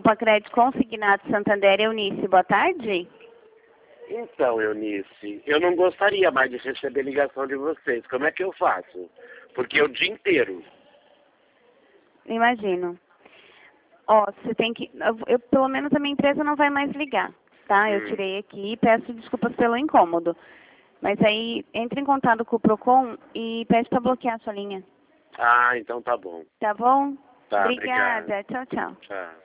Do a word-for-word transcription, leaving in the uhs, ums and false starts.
Copa Crédito Consignado Santander, Eunice, boa tarde. Então, Eunice, eu não gostaria mais de receber ligação de vocês. Como é que eu faço? Porque é o dia inteiro. Imagino. Ó, você tem que... Eu, eu, pelo menos a minha empresa não vai mais ligar, tá? Eu Hum. tirei aqui e peço desculpas pelo incômodo. Mas aí, entre em contato com o Procon e pede para bloquear a sua linha. Ah, então tá bom. Tá bom? Tá, Obrigada. obrigado. Tchau, tchau. Tchau.